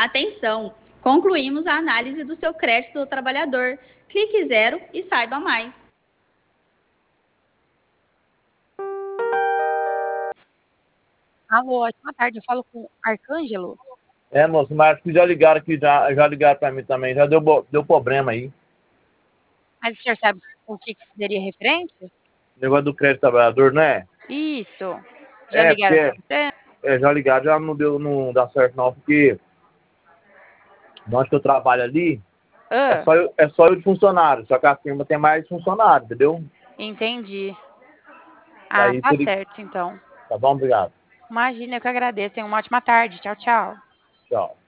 Atenção! Concluímos a análise do seu crédito do trabalhador. Clique 0 e saiba mais. Alô, ótima tarde. Eu falo com o Arcângelo. Moço, mas acho que já ligaram aqui, já ligaram para mim também. Já deu problema aí. Mas o senhor sabe o que seria referente? Negócio do crédito trabalhador, né? Isso. Já ligaram Porque para você? já ligaram, já não dá certo não, porque onde que eu trabalho ali, é só eu de funcionário, só que a firma tem mais funcionário, entendeu? Entendi. Aí, Tá certo, então. Tá bom, obrigado. Imagina, eu que agradeço. Tenha uma ótima tarde. Tchau, tchau. Tchau.